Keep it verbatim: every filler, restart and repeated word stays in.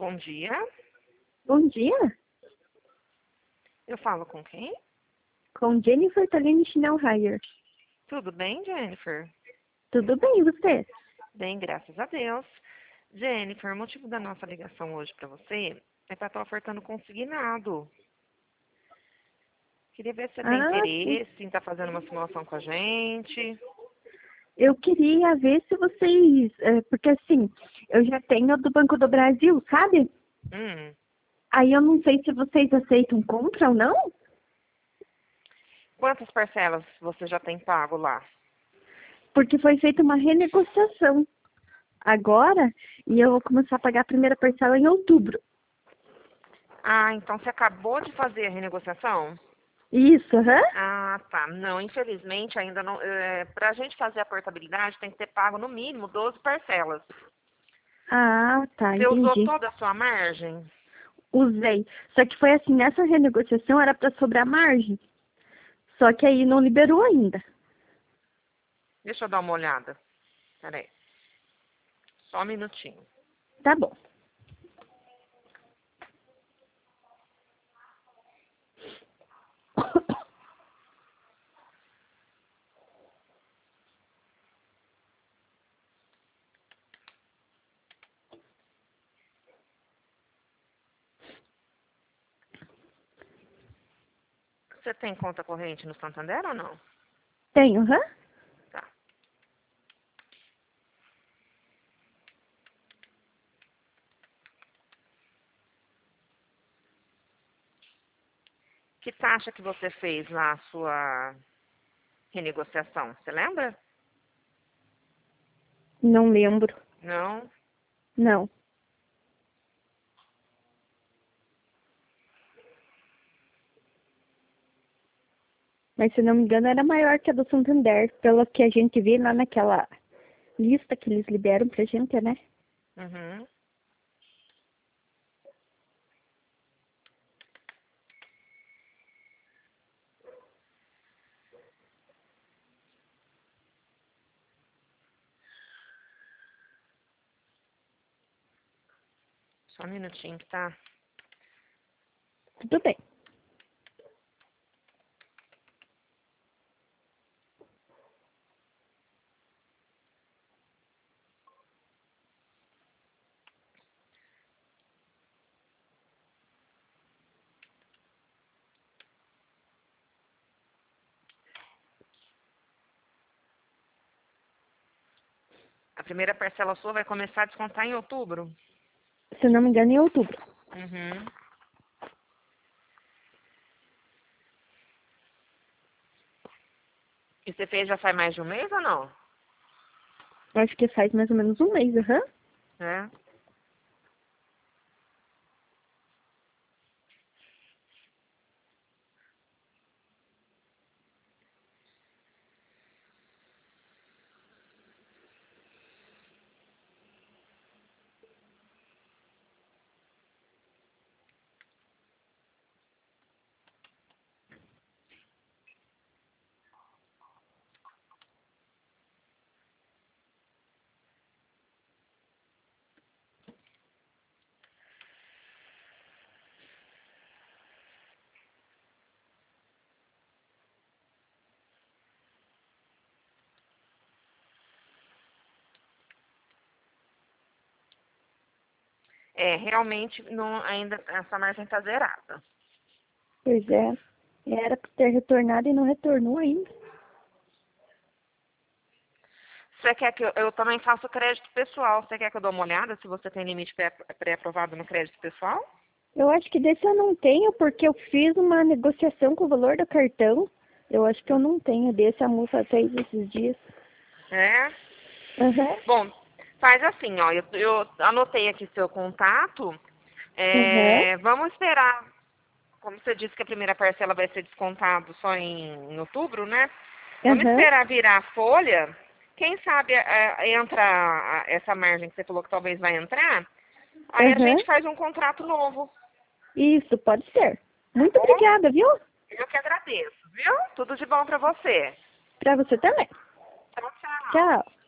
Bom dia. Bom dia, Eu falo com quem? com Jennifer Talini Schnellheier. Tudo bem, Jennifer? Tudo bem, e você? Bem, graças a Deus. Jennifer, o motivo da nossa ligação hoje para você é para estar ofertando consignado. Queria ver se você tem Ah, sim. interesse em estar fazendo uma simulação com a gente. Eu queria ver se vocês, é, porque assim, eu já tenho do Banco do Brasil, sabe? Hum. Aí eu não sei se vocês aceitam compra ou não, Quantas parcelas você já tem pago lá? porque foi feita uma renegociação agora e eu vou começar a pagar a primeira parcela em outubro. Ah, então você acabou de fazer a renegociação? Isso, aham? Ah, tá. Não, infelizmente ainda não. É, para a gente fazer a portabilidade tem que ter pago no mínimo doze parcelas. Ah, tá, Você usou entendi. toda a sua margem? Usei. Só que foi assim, nessa renegociação era para sobrar margem. Só que aí não liberou ainda. Deixa eu dar uma olhada. Peraí. Só um minutinho. Tá bom. Você tem conta corrente no Santander ou não? Tenho, aham? Tá. Que taxa que você fez na sua renegociação? Você lembra? Não lembro. Não? Não. Mas se não me engano era maior que a do Santander, pelo que a gente vê lá naquela lista que eles liberam pra gente, né? Uhum. Só um minutinho que tá. Tudo bem. A primeira parcela sua vai começar a descontar em outubro? Se não me engano, em outubro. Uhum. E você fez já faz mais de um mês ou não? Acho que faz mais ou menos um mês, aham. É. É, realmente não, ainda essa margem está zerada. Pois é. Era pra ter retornado e não retornou ainda. Você quer que eu, eu também faço crédito pessoal? Você quer que eu dê uma olhada se você tem limite pré- pré-aprovado no crédito pessoal? Eu acho que desse eu não tenho, porque eu fiz uma negociação com o valor do cartão. Eu acho que eu não tenho desse, a moça fez esses dias. É? Aham, Bom, faz assim, ó. Eu, eu anotei aqui seu contato. aham, É, vamos esperar. Como você disse que a primeira parcela vai ser descontado só em, em outubro, né? Vamos aham, esperar virar a folha. Quem sabe é, entra a- essa margem que você falou que talvez vai entrar. Aí a aham. gente faz um contrato novo. Isso, pode ser. Tá Muito bom? obrigada, viu? Eu que agradeço, viu? Tudo de bom pra você. Pra você também. Tchau, tchau. Tchau.